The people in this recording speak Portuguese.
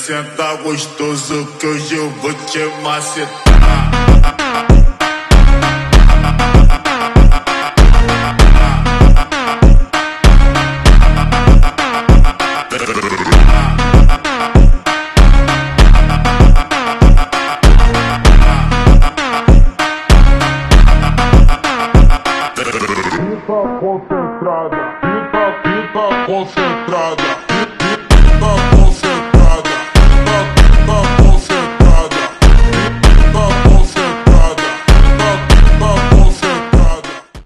senta gostoso que hoje eu vou te macetar. Concentrada, fica concentrada.